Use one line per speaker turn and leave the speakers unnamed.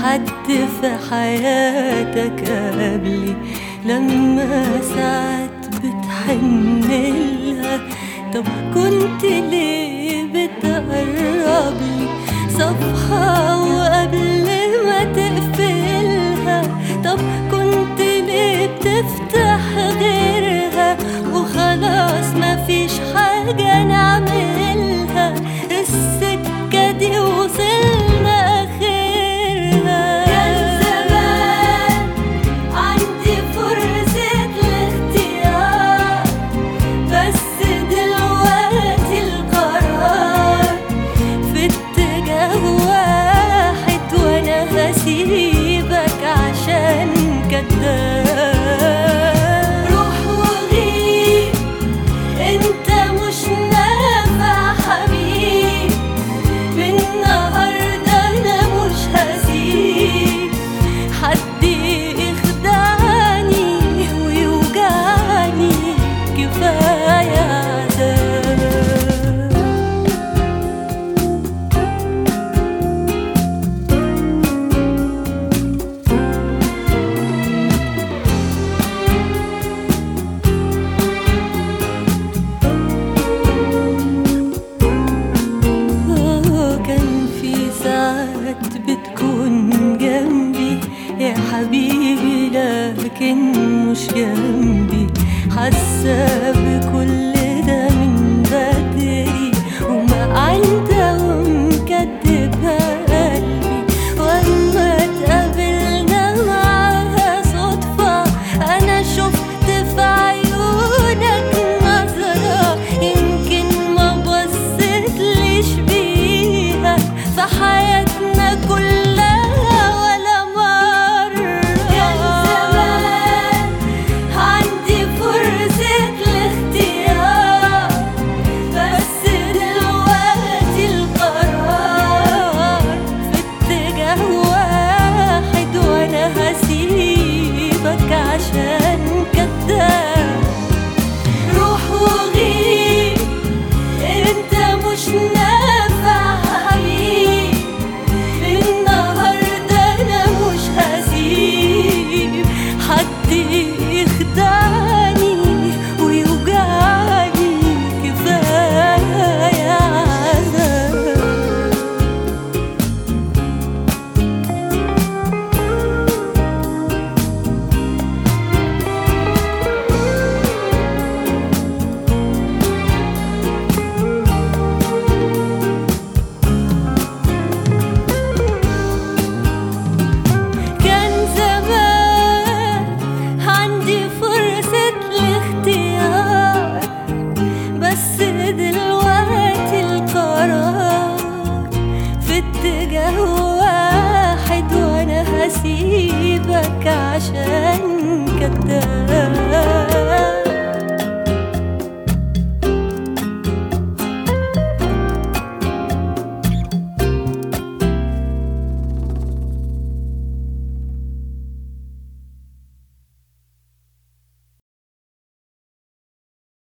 حد في حياتك قبلي لما ساعات بتحنلها؟ طب كنت ليه بتقربلي صفحة وقبل ما تقفلها؟ طب كنت ليه بتفتح غيرها وخلاص مفيش حاجة نعملها؟ السكة دي وصلنا آخرها. كان زمان عندي فرصة الاختيار، بس دلوقتي القرار في اتجاه واحد، وانا هسيبك عشان كداب. روح وغيب، انت مش نافع حبيب، من النهارده انا مش هسيب حد يخدعني ويوجعني، كفايه عذاب. كان في ساعات بتكون جنبي يا حبيبي، لكن مش جنبي، حاسة بكل